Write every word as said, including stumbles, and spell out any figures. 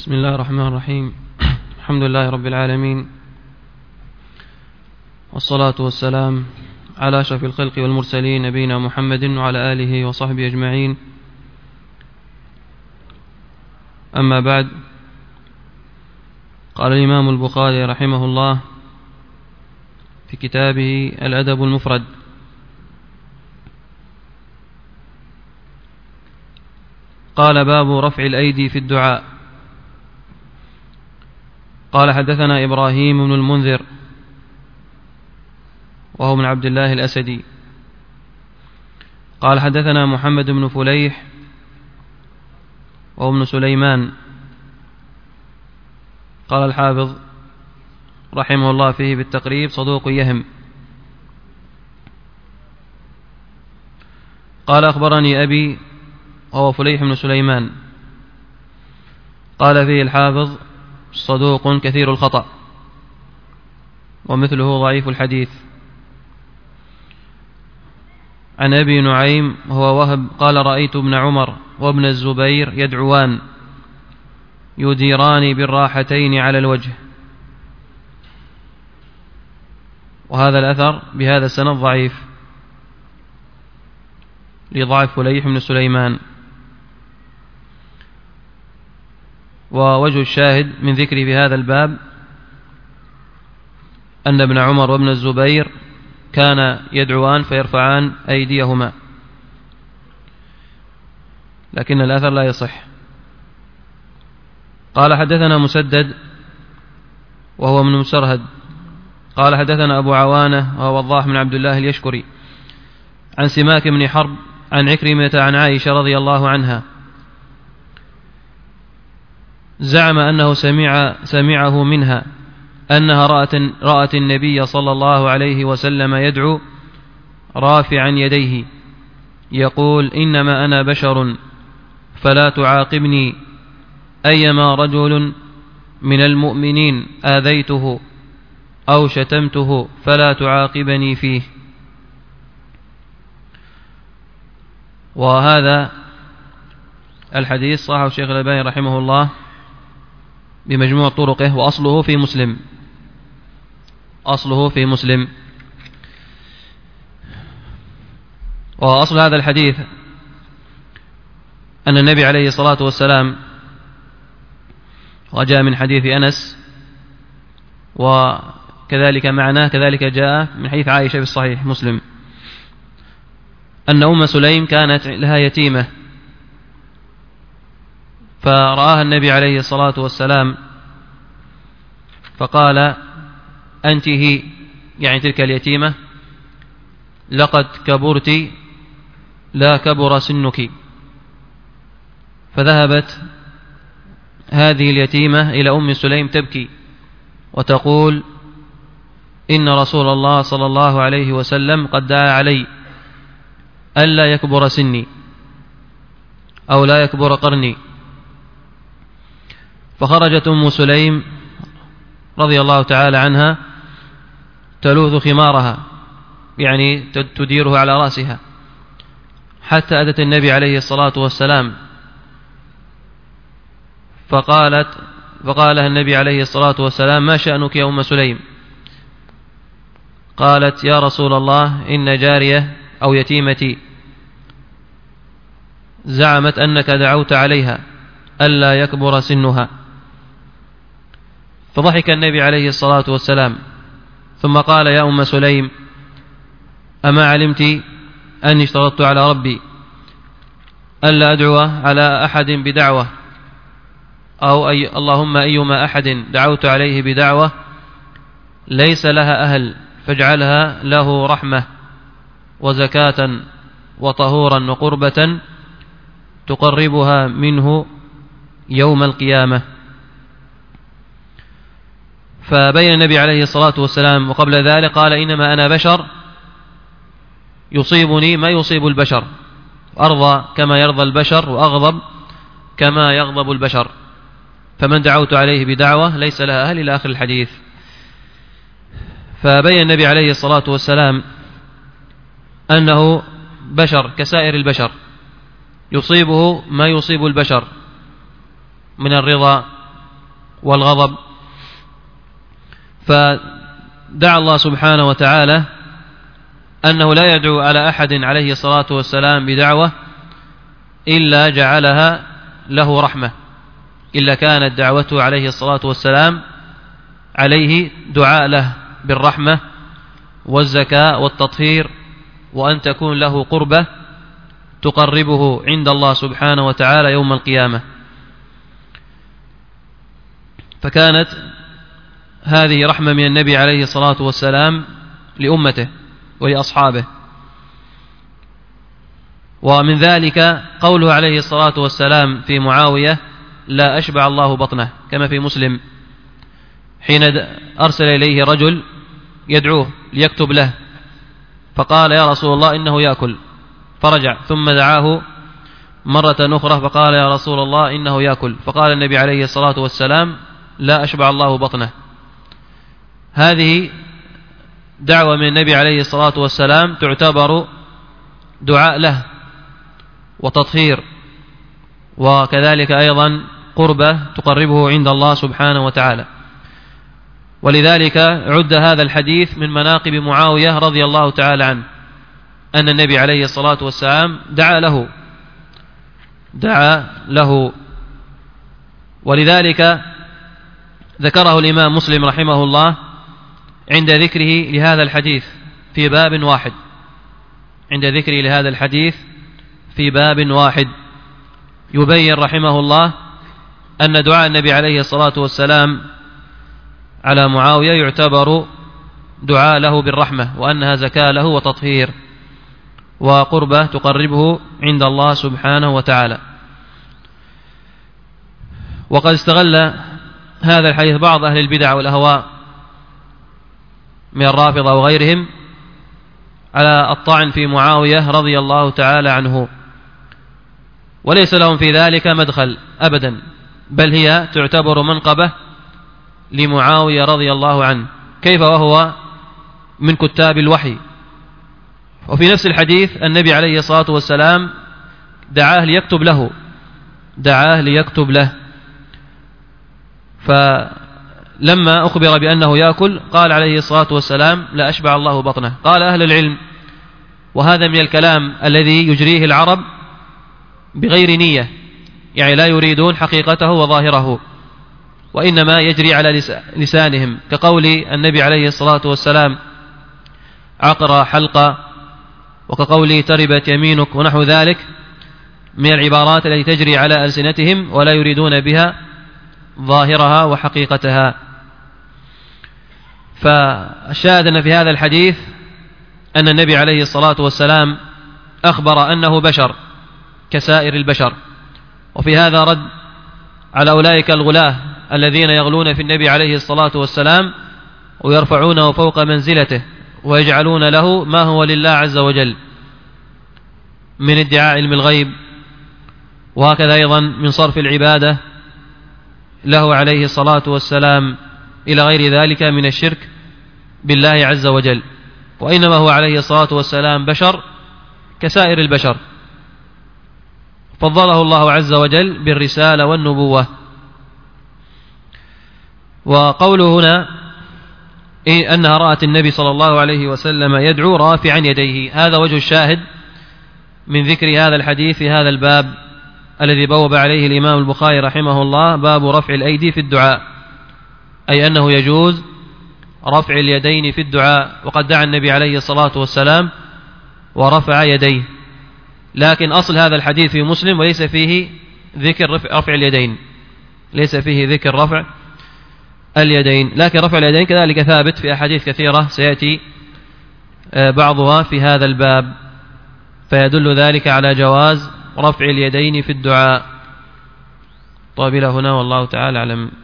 بسم الله الرحمن الرحيم. الحمد لله رب العالمين، والصلاة والسلام على أشرف الخلق والمرسلين نبينا محمد وعلى آله وصحبه أجمعين. أما بعد، قال الإمام البخاري رحمه الله في كتابه الأدب المفرد: قال: باب رفع الأيدي في الدعاء. قال: حدثنا إبراهيم بن المنذر وهو من عبد الله الأسدي. قال: حدثنا محمد بن فليح وهو ابن سليمان. قال الحافظ رحمه الله فيه بالتقريب: صدوق يهم. قال: أخبرني أبي وهو فليح بن سليمان. قال فيه الحافظ: صدوق كثير الخطأ ومثله ضعيف الحديث. عن أبي نعيم هو وهب قال: رأيت ابن عمر وابن الزبير يدعوان يديران بالراحتين على الوجه. وهذا الأثر بهذا السند ضعيف لضعف فليح بن سليمان. ووجه الشاهد من ذكره في هذا الباب أن ابن عمر وابن الزبير كان يدعوان فيرفعان أيديهما، لكن الأثر لا يصح. قال: حدثنا مسدد وهو من مسرهد. قال: حدثنا أبو عوانة وهو وضاح من عبد الله اليشكري عن سماك بن حرب عن عكرمة عن عائشة رضي الله عنها زعم أنه سمع سمعه منها أنها رأت, رأت النبي صلى الله عليه وسلم يدعو رافعا يديه يقول: إنما أنا بشر فلا تعاقبني، أيما رجل من المؤمنين آذيته أو شتمته فلا تعاقبني فيه. وهذا الحديث صححه الشيخ الألباني رحمه الله بمجموع طرقه، وأصله في مسلم أصله في مسلم وأصل هذا الحديث أن النبي عليه الصلاة والسلام، وجاء من حديث أنس وكذلك معناه كذلك جاء من حديث عائشة في الصحيح مسلم، أن أم سليم كانت لها يتيمة فرآها النبي عليه الصلاة والسلام فقال: أنت هي، يعني تلك اليتيمة، لقد كبرت لا كبر سنك. فذهبت هذه اليتيمة إلى أم سليم تبكي وتقول: إن رسول الله صلى الله عليه وسلم قد دعا علي ألا يكبر سني أو لا يكبر قرني. فخرجت أم سليم رضي الله تعالى عنها تلوذ خمارها، يعني تديره على رأسها، حتى أتت النبي عليه الصلاة والسلام فقالت فقال لها النبي عليه الصلاة والسلام: ما شأنك يا أم سليم؟ قالت: يا رسول الله، إن جارية أو يتيمتي زعمت أنك دعوت عليها ألا يكبر سنها. فضحك النبي عليه الصلاة والسلام ثم قال: يا أم سليم، أما علمت أني اشترطت على ربي ألا أدعو على أحد بدعوة، أو أي اللهم أيما أحد دعوت عليه بدعوة ليس لها أهل فاجعلها له رحمة وزكاة وطهورا وقربة تقربها منه يوم القيامة. فبين النبي عليه الصلاة والسلام وقبل ذلك قال: إنما أنا بشر يصيبني ما يصيب البشر، أرضى كما يرضى البشر وأغضب كما يغضب البشر، فمن دعوت عليه بدعوة ليس لها أهل، إلى آخر الحديث. فبين النبي عليه الصلاة والسلام أنه بشر كسائر البشر يصيبه ما يصيب البشر من الرضا والغضب. فدعا الله سبحانه وتعالى أنه لا يدعو على أحد عليه الصلاة والسلام بدعوة إلا جعلها له رحمة، إلا كانت دعوته عليه الصلاة والسلام عليه دعاء له بالرحمة والزكاة والتطهير، وأن تكون له قربة تقربه عند الله سبحانه وتعالى يوم القيامة. فكانت هذه رحمة من النبي عليه الصلاة والسلام لأمته ولأصحابه. ومن ذلك قوله عليه الصلاة والسلام في معاوية: لا أشبع الله بطنه، كما في مسلم حين أرسل إليه رجل يدعوه ليكتب له، فقال: يا رسول الله إنه يأكل، فرجع ثم دعاه مرة أخرى فقال: يا رسول الله إنه يأكل، فقال النبي عليه الصلاة والسلام: لا أشبع الله بطنه. هذه دعوة من النبي عليه الصلاة والسلام تعتبر دعاء له وتطهير، وكذلك أيضا قربة تقربه عند الله سبحانه وتعالى. ولذلك عد هذا الحديث من مناقب معاوية رضي الله تعالى عنه، أن النبي عليه الصلاة والسلام دعا له دعا له ولذلك ذكره الإمام مسلم رحمه الله عند ذكره لهذا الحديث في باب واحد عند ذكره لهذا الحديث في باب واحد يبين رحمه الله أن دعاء النبي عليه الصلاة والسلام على معاوية يعتبر دعاء له بالرحمة، وأنها زكاة له وتطهير وقربة تقربه عند الله سبحانه وتعالى. وقد استغل هذا الحديث بعض أهل البدع والأهواء من الرافضة وغيرهم على الطعن في معاوية رضي الله تعالى عنه، وليس لهم في ذلك مدخل أبدا، بل هي تعتبر منقبة لمعاوية رضي الله عنه، كيف وهو من كتاب الوحي. وفي نفس الحديث النبي عليه الصلاة والسلام دعاه ليكتب له دعاه ليكتب له فلما أخبر بأنه يأكل قال عليه الصلاة والسلام: لا أشبع الله بطنه. قال أهل العلم، وهذا من الكلام الذي يجريه العرب بغير نية، يعني لا يريدون حقيقته وظاهره، وإنما يجري على لسانهم، كقول النبي عليه الصلاة والسلام: عقر حلقة، وكقول تربت يمينك، ونحو ذلك من العبارات التي تجري على ألسنتهم ولا يريدون بها ظاهرها وحقيقتها. فالشاهد أن في هذا الحديث أن النبي عليه الصلاة والسلام أخبر أنه بشر كسائر البشر، وفي هذا رد على أولئك الغلاة الذين يغلون في النبي عليه الصلاة والسلام ويرفعونه فوق منزلته ويجعلون له ما هو لله عز وجل من ادعاء علم الغيب، وهكذا أيضا من صرف العبادة له عليه الصلاة والسلام إلى غير ذلك من الشرك بالله عز وجل. وإنما هو عليه الصلاة والسلام بشر كسائر البشر، فضله الله عز وجل بالرسالة والنبوة. وقوله هنا إيه أنها رأت النبي صلى الله عليه وسلم يدعو رافعا يديه، هذا وجه الشاهد من ذكر هذا الحديث في هذا الباب الذي بوب عليه الإمام البخاري رحمه الله: باب رفع الأيدي في الدعاء، أي أنه يجوز رفع اليدين في الدعاء. وقد دعا النبي عليه الصلاة والسلام ورفع يديه، لكن أصل هذا الحديث في مسلم وليس فيه ذكر رفع اليدين ليس فيه ذكر رفع اليدين لكن رفع اليدين كذلك ثابت في أحاديث كثيرة سيأتي بعضها في هذا الباب، فيدل ذلك على جواز رفع اليدين في الدعاء. طيب إلى هنا والله تعالى أعلم.